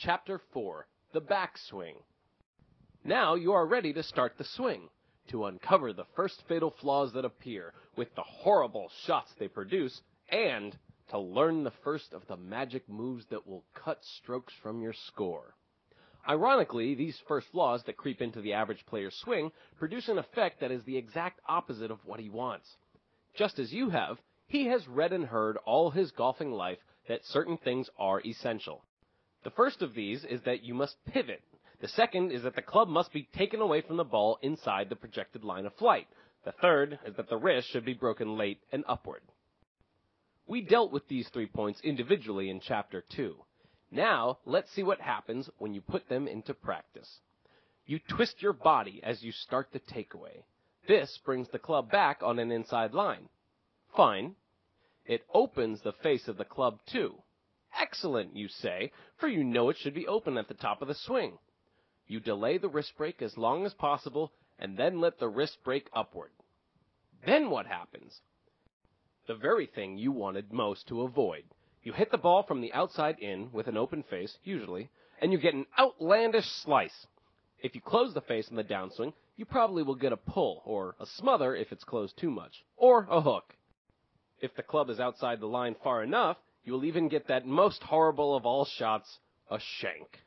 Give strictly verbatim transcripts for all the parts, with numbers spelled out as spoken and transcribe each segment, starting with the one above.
Chapter four, The Backswing. Now you are ready to start the swing, to uncover the first fatal flaws that appear, with the horrible shots they produce, and to learn the first of the magic moves that will cut strokes from your score. Ironically, these first flaws that creep into the average player's swing produce an effect that is the exact opposite of what he wants. Just as you have, he has read and heard all his golfing life that certain things are essential. The first of these is that you must pivot. The second is that the club must be taken away from the ball inside the projected line of flight. The third is that the wrist should be broken late and upward. We dealt with these three points individually in Chapter two. Now, let's see what happens when you put them into practice. You twist your body as you start the takeaway. This brings the club back on an inside line. Fine. It opens the face of the club too. Excellent, you say, for you know it should be open at the top of the swing. You delay the wrist break as long as possible, and then let the wrist break upward. Then what happens? The very thing you wanted most to avoid. You hit the ball from the outside in, with an open face, usually, and you get an outlandish slice. If you close the face in the downswing, you probably will get a pull, or a smother if it's closed too much, or a hook. If the club is outside the line far enough, you will even get that most horrible of all shots, a shank.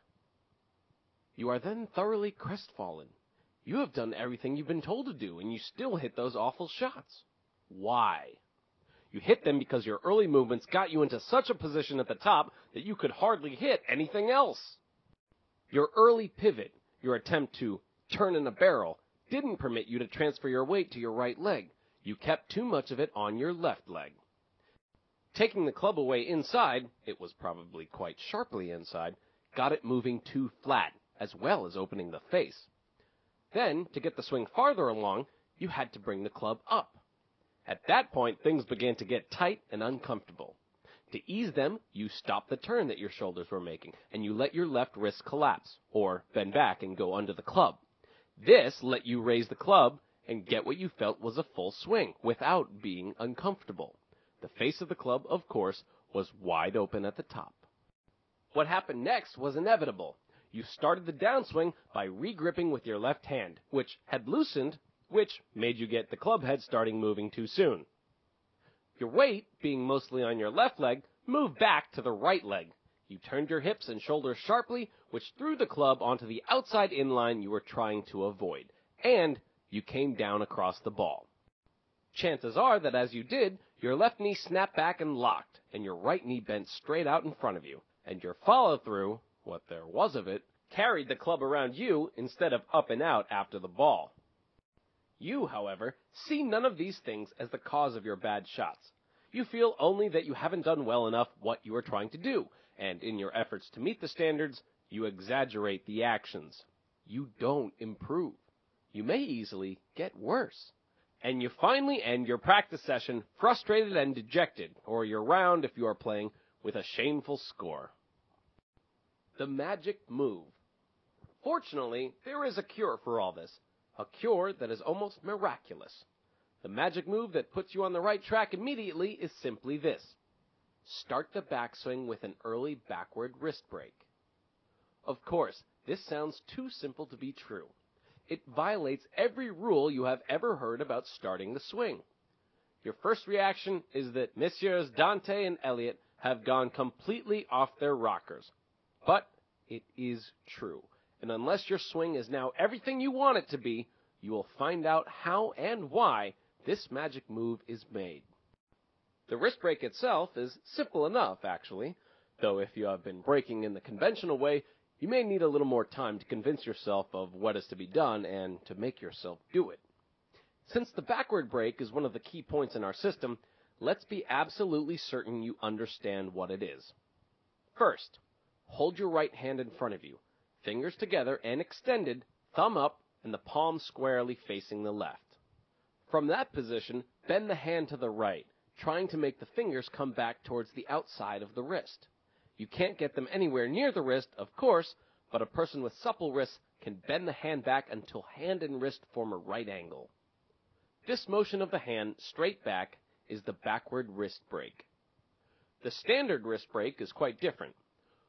You are then thoroughly crestfallen. You have done everything you've been told to do, and you still hit those awful shots. Why? You hit them because your early movements got you into such a position at the top that you could hardly hit anything else. Your early pivot, your attempt to turn in a barrel, didn't permit you to transfer your weight to your right leg. You kept too much of it on your left leg. Taking the club away inside, it was probably quite sharply inside, got it moving too flat, as well as opening the face. Then, to get the swing farther along, you had to bring the club up. At that point, things began to get tight and uncomfortable. To ease them, you stopped the turn that your shoulders were making, and you let your left wrist collapse, or bend back and go under the club. This let you raise the club and get what you felt was a full swing, without being uncomfortable. The face of the club, of course, was wide open at the top. What happened next was inevitable. You started the downswing by re-gripping with your left hand, which had loosened, which made you get the club head starting moving too soon. Your weight, being mostly on your left leg, moved back to the right leg. You turned your hips and shoulders sharply, which threw the club onto the outside inline you were trying to avoid, and you came down across the ball. Chances are that as you did, your left knee snapped back and locked, and your right knee bent straight out in front of you, and your follow-through, what there was of it, carried the club around you instead of up and out after the ball. You, however, see none of these things as the cause of your bad shots. You feel only that you haven't done well enough what you are trying to do, and in your efforts to meet the standards, you exaggerate the actions. You don't improve. You may easily get worse. And you finally end your practice session frustrated and dejected, or your round if you are playing, with a shameful score. The magic move. Fortunately, there is a cure for all this. A cure that is almost miraculous. The magic move that puts you on the right track immediately is simply this. Start the backswing with an early backward wrist break. Of course, this sounds too simple to be true. It violates every rule you have ever heard about starting the swing. Your first reaction is that Messieurs Dante and Elliott have gone completely off their rockers. But it is true. And unless your swing is now everything you want it to be, you will find out how and why this magic move is made. The wrist break itself is simple enough, actually, though if you have been breaking in the conventional way, you may need a little more time to convince yourself of what is to be done and to make yourself do it. Since the backward break is one of the key points in our system, let's be absolutely certain you understand what it is. First, hold your right hand in front of you. Fingers together and extended, thumb up, and the palm squarely facing the left. From that position, bend the hand to the right, trying to make the fingers come back towards the outside of the wrist. You can't get them anywhere near the wrist, of course, but a person with supple wrists can bend the hand back until hand and wrist form a right angle. This motion of the hand straight back is the backward wrist break. The standard wrist break is quite different.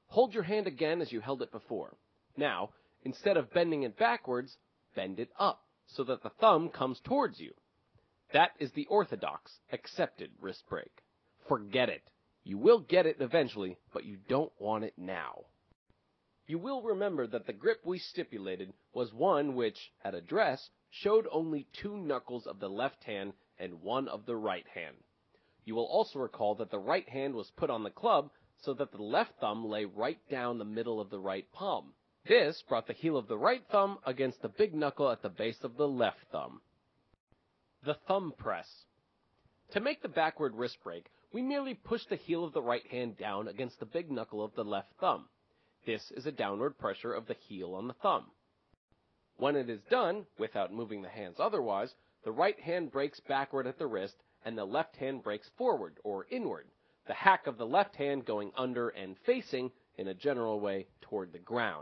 Hold your hand again as you held it before. Now, instead of bending it backwards, bend it up so that the thumb comes towards you. That is the orthodox, accepted wrist break. Forget it. You will get it eventually, but you don't want it now. You will remember that the grip we stipulated was one which, at address, showed only two knuckles of the left hand and one of the right hand. You will also recall that the right hand was put on the club so that the left thumb lay right down the middle of the right palm. This brought the heel of the right thumb against the big knuckle at the base of the left thumb. The thumb press. To make the backward wrist break, we merely push the heel of the right hand down against the big knuckle of the left thumb. This is a downward pressure of the heel on the thumb. When it is done, without moving the hands otherwise, the right hand breaks backward at the wrist and the left hand breaks forward or inward, the hack of the left hand going under and facing, in a general way, toward the ground.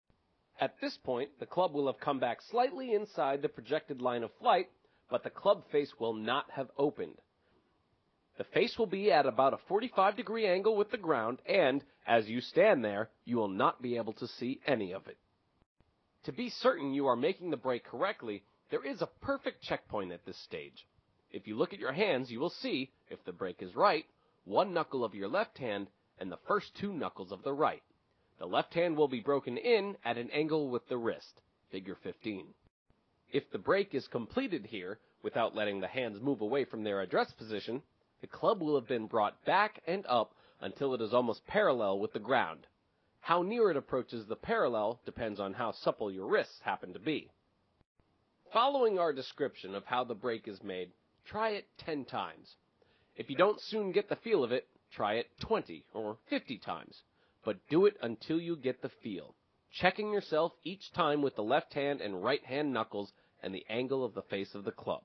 At this point, the club will have come back slightly inside the projected line of flight, but the club face will not have opened. The face will be at about a forty-five degree angle with the ground, and, as you stand there, you will not be able to see any of it. To be certain you are making the break correctly, there is a perfect checkpoint at this stage. If you look at your hands, you will see, if the break is right, one knuckle of your left hand and the first two knuckles of the right. The left hand will be broken in at an angle with the wrist, figure fifteen. If the break is completed here, without letting the hands move away from their address position, the club will have been brought back and up until it is almost parallel with the ground. How near it approaches the parallel depends on how supple your wrists happen to be. Following our description of how the break is made, try it ten times. If you don't soon get the feel of it, try it twenty or fifty times, but do it until you get the feel, checking yourself each time with the left hand and right hand knuckles and the angle of the face of the club.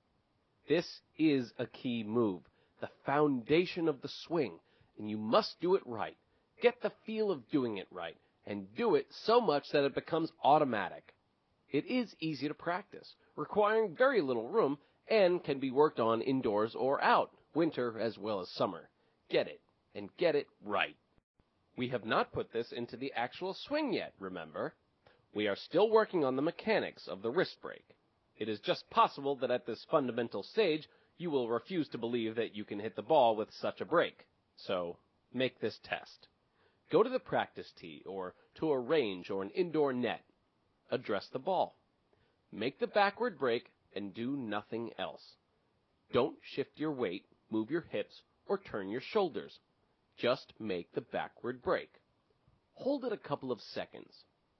This is a key move, the foundation of the swing, and you must do it right. Get the feel of doing it right, and do it so much that it becomes automatic. It is easy to practice, requiring very little room, and can be worked on indoors or out, winter as well as summer. Get it, and get it right. We have not put this into the actual swing yet, remember? We are still working on the mechanics of the wrist break. It is just possible that at this fundamental stage, you will refuse to believe that you can hit the ball with such a break. So, make this test. Go to the practice tee, or to a range or an indoor net. Address the ball. Make the backward break and do nothing else. Don't shift your weight, move your hips, or turn your shoulders. Just make the backward break. Hold it a couple of seconds.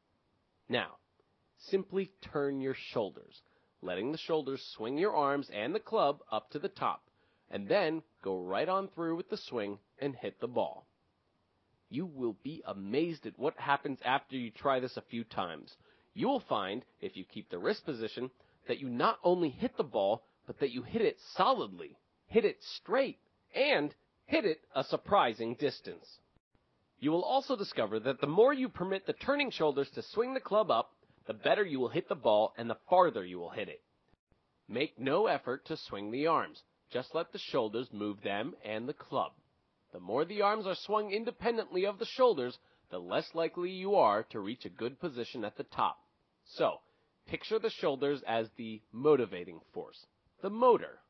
Now, simply turn your shoulders, letting the shoulders swing your arms and the club up to the top, and then go right on through with the swing and hit the ball. You will be amazed at what happens after you try this a few times. You will find, if you keep the wrist position, that you not only hit the ball, but that you hit it solidly, hit it straight, and hit it a surprising distance. You will also discover that the more you permit the turning shoulders to swing the club up, the better you will hit the ball and the farther you will hit it. Make no effort to swing the arms. Just let the shoulders move them and the club. The more the arms are swung independently of the shoulders, the less likely you are to reach a good position at the top. So, picture the shoulders as the motivating force, the motor.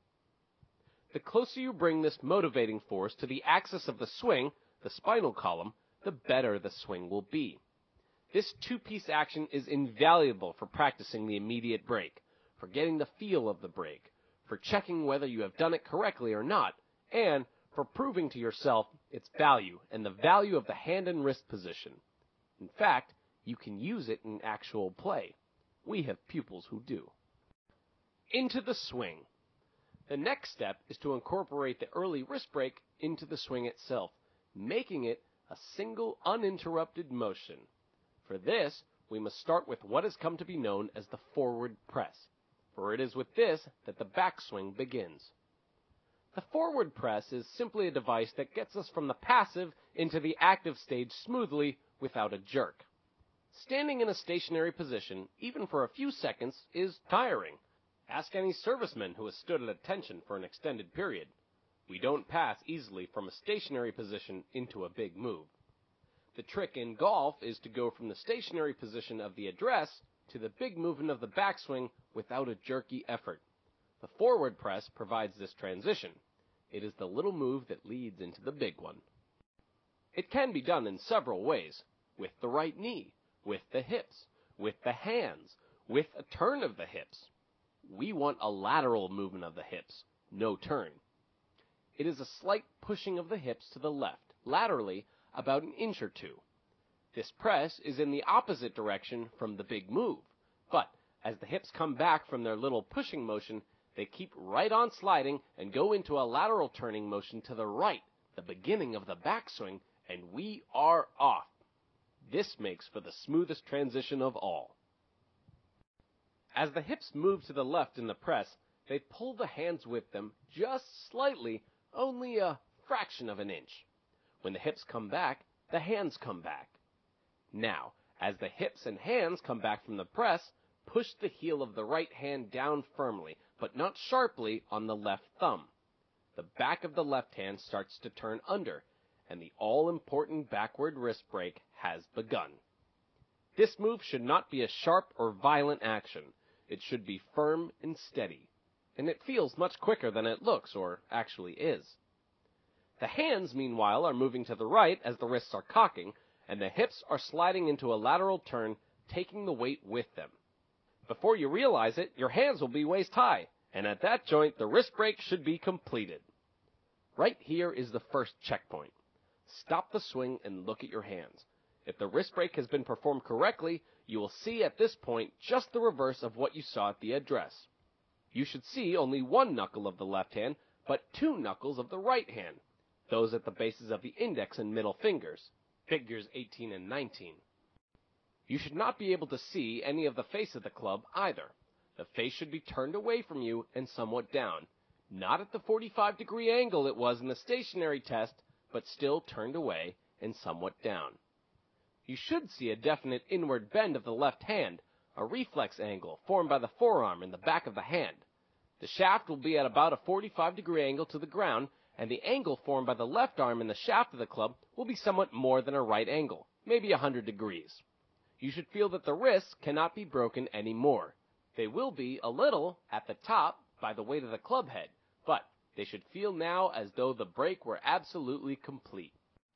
The closer you bring this motivating force to the axis of the swing, the spinal column, the better the swing will be. This two-piece action is invaluable for practicing the immediate break, for getting the feel of the break, for checking whether you have done it correctly or not, and for proving to yourself its value and the value of the hand and wrist position. In fact, you can use it in actual play. We have pupils who do. Into the swing. The next step is to incorporate the early wrist break into the swing itself, making it a single uninterrupted motion. For this, we must start with what has come to be known as the forward press, for it is with this that the backswing begins. The forward press is simply a device that gets us from the passive into the active stage smoothly without a jerk. Standing in a stationary position, even for a few seconds, is tiring. Ask any serviceman who has stood at attention for an extended period. We don't pass easily from a stationary position into a big move. The trick in golf is to go from the stationary position of the address to the big movement of the backswing without a jerky effort. The forward press provides this transition. It is the little move that leads into the big one. It can be done in several ways: with the right knee, with the hips, with the hands, with a turn of the hips. We want a lateral movement of the hips, no turn. It is a slight pushing of the hips to the left, laterally, about an inch or two. This press is in the opposite direction from the big move, but as the hips come back from their little pushing motion, they keep right on sliding and go into a lateral turning motion to the right, the beginning of the backswing, and we are off. This makes for the smoothest transition of all. As the hips move to the left in the press, they pull the hands with them just slightly, only a fraction of an inch. When the hips come back, the hands come back. Now, as the hips and hands come back from the press, push the heel of the right hand down firmly, but not sharply, on the left thumb. The back of the left hand starts to turn under, and the all-important backward wrist break has begun. This move should not be a sharp or violent action. It should be firm and steady, and it feels much quicker than it looks or actually is. The hands, meanwhile, are moving to the right as the wrists are cocking, and the hips are sliding into a lateral turn, taking the weight with them. Before you realize it, your hands will be waist high, and at that joint, the wrist break should be completed. Right here is the first checkpoint. Stop the swing and look at your hands. If the wrist break has been performed correctly, you will see at this point just the reverse of what you saw at the address. You should see only one knuckle of the left hand, but two knuckles of the right hand, those at the bases of the index and middle fingers, figures eighteen and nineteen. You should not be able to see any of the face of the club either. The face should be turned away from you and somewhat down, not at the forty-five degree angle it was in the stationary test, but still turned away and somewhat down. You should see a definite inward bend of the left hand, a reflex angle formed by the forearm and the back of the hand. The shaft will be at about a forty-five degree angle to the ground, and the angle formed by the left arm and the shaft of the club will be somewhat more than a right angle, maybe one hundred degrees. You should feel that the wrists cannot be broken anymore. They will be a little at the top by the weight of the club head, but they should feel now as though the break were absolutely complete.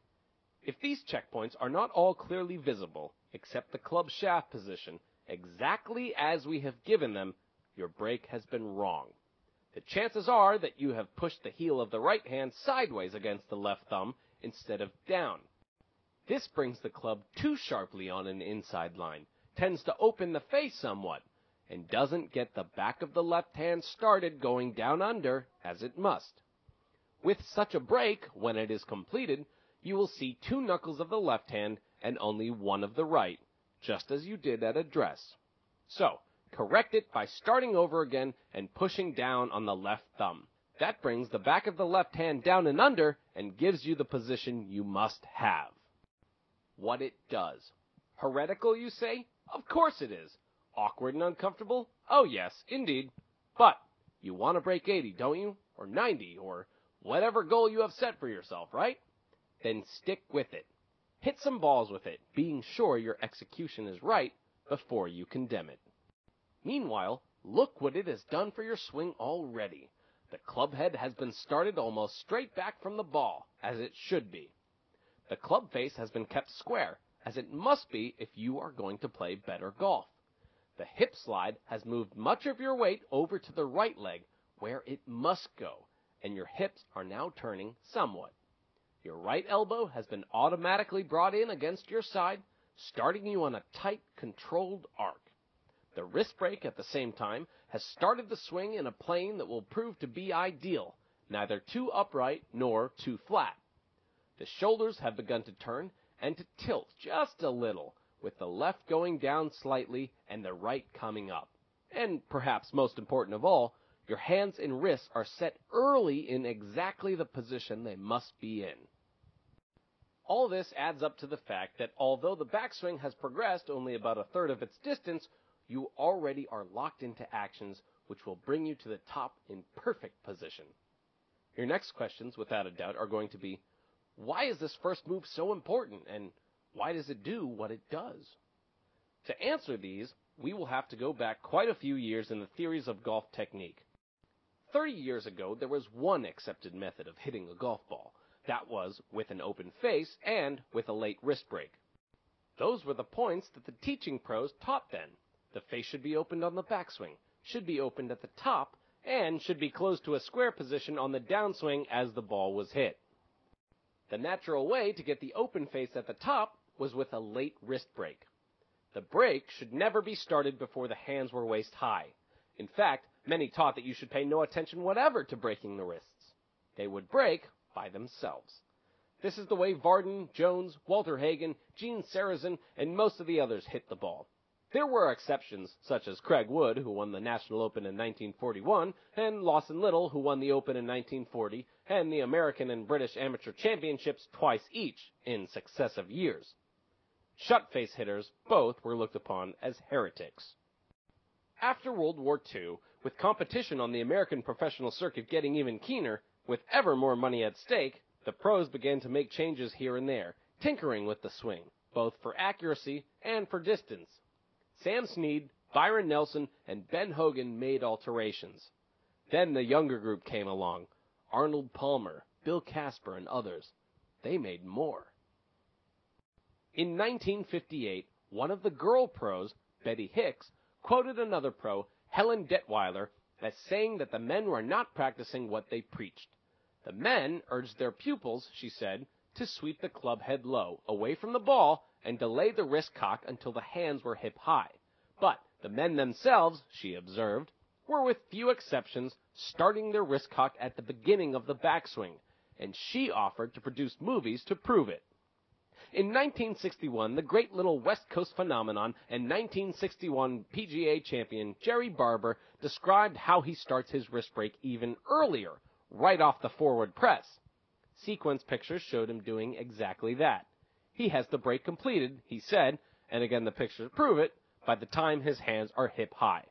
If these checkpoints are not all clearly visible, except the club shaft position, exactly as we have given them, your break has been wrong. The chances are that you have pushed the heel of the right hand sideways against the left thumb instead of down. This brings the club too sharply on an inside line, tends to open the face somewhat, and doesn't get the back of the left hand started going down under as it must. With such a break, when it is completed, you will see two knuckles of the left hand and only one of the right, just as you did at address. So, correct it by starting over again and pushing down on the left thumb. That brings the back of the left hand down and under and gives you the position you must have. What it does. Heretical, you say? Of course it is. Awkward and uncomfortable? Oh yes, indeed. But you want to break eighty, don't you? Or ninety, or whatever goal you have set for yourself, right? Then stick with it. Hit some balls with it, being sure your execution is right before you condemn it. Meanwhile, look what it has done for your swing already. The club head has been started almost straight back from the ball, as it should be. The club face has been kept square, as it must be if you are going to play better golf. The hip slide has moved much of your weight over to the right leg, where it must go, and your hips are now turning somewhat. Your right elbow has been automatically brought in against your side, starting you on a tight, controlled arc. The wrist break, at the same time, has started the swing in a plane that will prove to be ideal, neither too upright nor too flat. The shoulders have begun to turn and to tilt just a little, with the left going down slightly and the right coming up. And perhaps most important of all, your hands and wrists are set early in exactly the position they must be in. All this adds up to the fact that although the backswing has progressed only about a third of its distance, you already are locked into actions which will bring you to the top in perfect position. Your next questions, without a doubt, are going to be, why is this first move so important, and why does it do what it does? To answer these, we will have to go back quite a few years in the theories of golf technique. Thirty years ago, there was one accepted method of hitting a golf ball. That was with an open face and with a late wrist break. Those were the points that the teaching pros taught then. The face should be opened on the backswing, should be opened at the top, and should be closed to a square position on the downswing as the ball was hit. The natural way to get the open face at the top was with a late wrist break. The break should never be started before the hands were waist high. In fact, many taught that you should pay no attention whatever to breaking the wrists. They would break by themselves. This is the way Vardon, Jones, Walter Hagen, Gene Sarazen, and most of the others hit the ball. There were exceptions, such as Craig Wood, who won the National Open in nineteen forty-one, and Lawson Little, who won the Open in nineteen forty, and the American and British Amateur Championships twice each in successive years. Shut-face hitters both were looked upon as heretics. After World War Two, with competition on the American professional circuit getting even keener, with ever more money at stake, the pros began to make changes here and there, tinkering with the swing, both for accuracy and for distance. Sam Snead, Byron Nelson, and Ben Hogan made alterations. Then the younger group came along. Arnold Palmer, Bill Casper, and others. They made more. In nineteen fifty-eight, one of the girl pros, Betty Hicks, quoted another pro, Helen Detweiler, as saying that the men were not practicing what they preached. The men urged their pupils, she said, to sweep the club head low, away from the ball, and delay the wrist cock until the hands were hip high. But the men themselves, she observed, were with few exceptions starting their wrist cock at the beginning of the backswing, and she offered to produce movies to prove it. In nineteen sixty-one, the great little West Coast phenomenon and nineteen sixty-one P G A champion Jerry Barber described how he starts his wrist break even earlier, right off the forward press. Sequence pictures showed him doing exactly that. He has the break completed, he said, and again the pictures prove it, by the time his hands are hip high.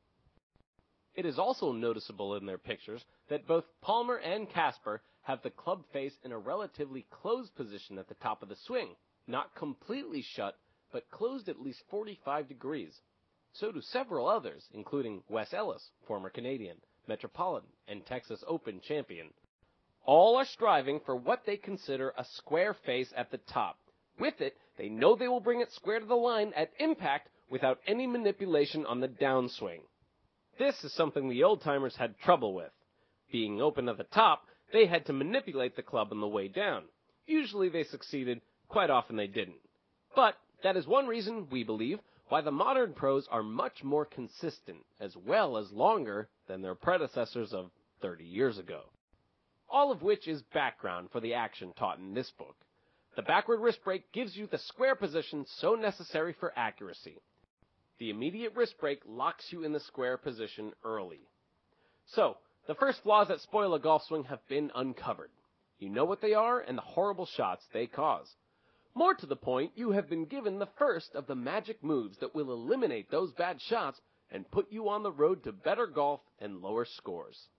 It is also noticeable in their pictures that both Palmer and Casper have the club face in a relatively closed position at the top of the swing, not completely shut, but closed at least forty-five degrees. So do several others, including Wes Ellis, former Canadian, Metropolitan, and Texas Open champion. All are striving for what they consider a square face at the top. With it, they know they will bring it square to the line at impact without any manipulation on the downswing. This is something the old-timers had trouble with. Being open at the top, they had to manipulate the club on the way down. Usually they succeeded, quite often they didn't. But that is one reason, we believe, why the modern pros are much more consistent, as well as longer, than their predecessors of thirty years ago. All of which is background for the action taught in this book. The backward wrist break gives you the square position so necessary for accuracy. The immediate wrist break locks you in the square position early. So, the first flaws that spoil a golf swing have been uncovered. You know what they are and the horrible shots they cause. More to the point, you have been given the first of the magic moves that will eliminate those bad shots and put you on the road to better golf and lower scores.